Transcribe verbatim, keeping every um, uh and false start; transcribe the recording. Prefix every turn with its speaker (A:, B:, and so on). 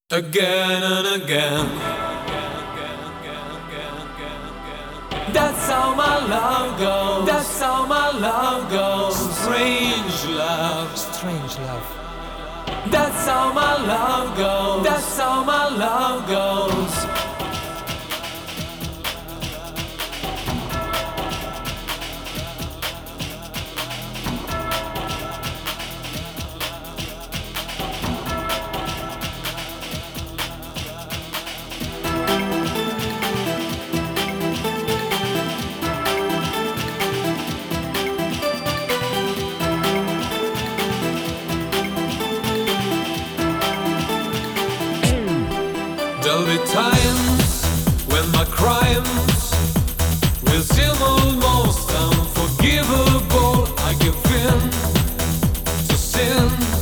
A: Again and again. That's how my love goes. That's how my love goes. Strange love.
B: Strange love.
A: That's how my love goes. That's how my love goes. There'll be times when my crimes will seem almost unforgivable. I give in to sin.